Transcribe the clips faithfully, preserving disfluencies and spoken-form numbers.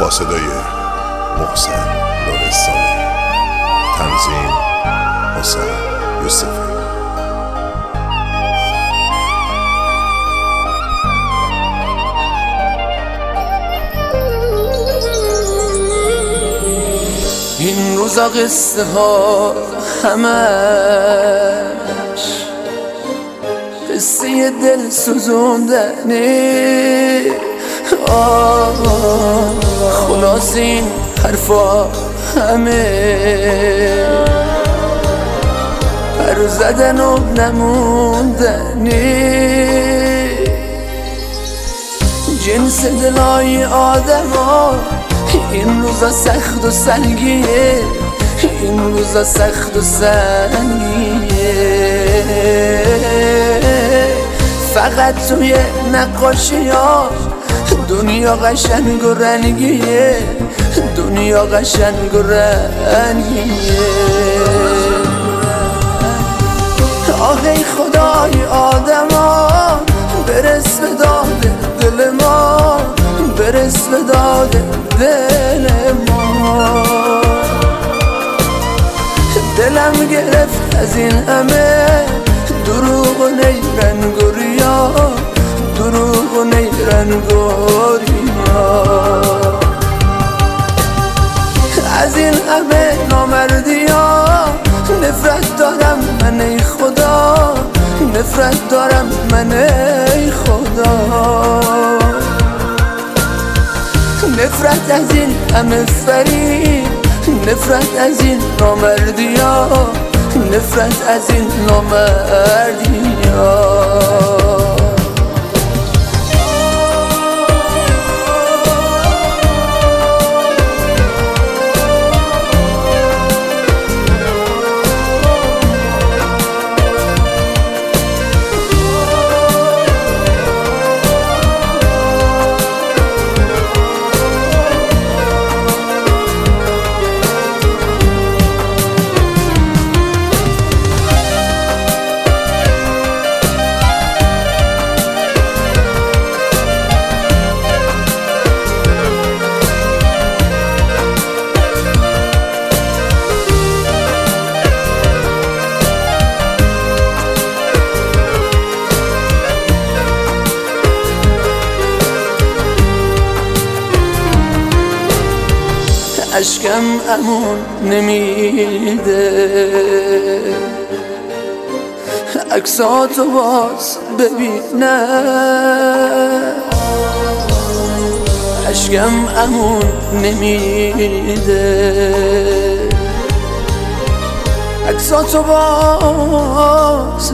با صدای محسن لرستانی، تنظیم حسین یوسفی. این روزا قصه ها همش قصه دل سوزوندنه. خلاص این حرفا همه پر زدن و نموندنه. جنس دلای آدم ها این روزا سخت و سنگیه، این روزا سخت و سنگیه. فقط توی نقاشی ها دنیا قشنگ و رنگیه، دنیا قشنگ و رنگیه. آه ای خدای آدم ها برس به داد دل ما، برس به داد دل ما. دلم گرفت از این همه دروغ و نیرنگ و ریا، دروغ و نیرنگ و ریا. از این همه نامردی ها نفرت دارم من ای خدا، نفرت دارم من ای خدا. نفرت از این همه فریب، نفرت از این نامردی ها، نفرت از این نامردی ها. اشکم امون نمیده عکساتو باز ببینم. اشکم امون نمیده عکساتو باز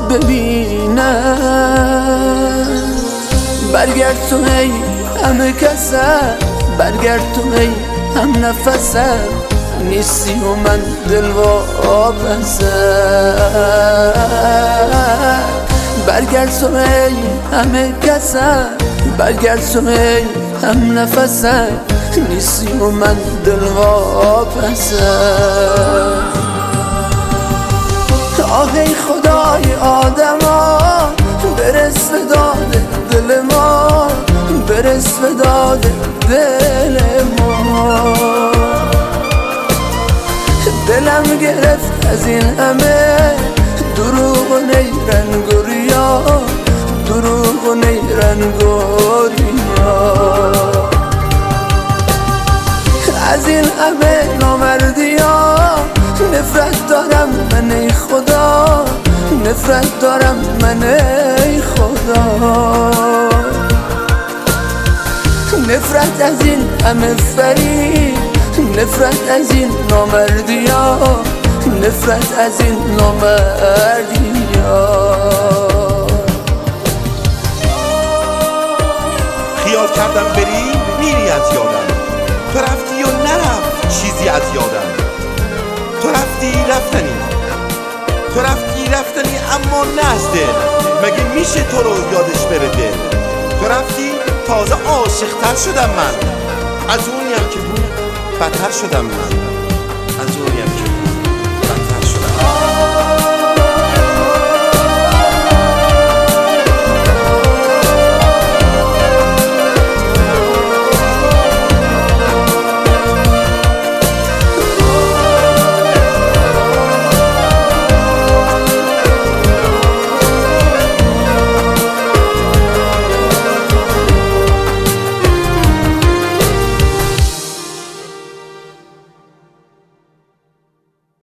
ببینم. برگرد تو ای همه کسم، برگرد تو ای هم نفسم، نیستی و من دل واپسم. برگرد تو ای همه کسم، برگرد تو ای هم نفسم، نیستی و من دل واپسم. آه ای خدای آدم ها برس به داد دل ما، برس به داد دل ما. دلم گرفت از این همه دروغ و نیرنگ و ریا، دروغ و نیرنگ و ریا. از این همه نامردی ها نفرت دارم من ای خدا، نفرت دارم من ای خدا. نفرت از این همه فریب، نفرت از این نامردی ها، نفرت از این نامردی ها. خیال کردم بری میری از یادم، تو رفتی و نرفت چیزی از یادم. تو رفتی رفتنی، تو رفتی رفتنی اما نه از دل. مگه میشه تو رو یادش بره دل؟ تو رفتی تازه عاشق‌تر شدم من، از اونیم که بود بدتر شدم من، از اونیم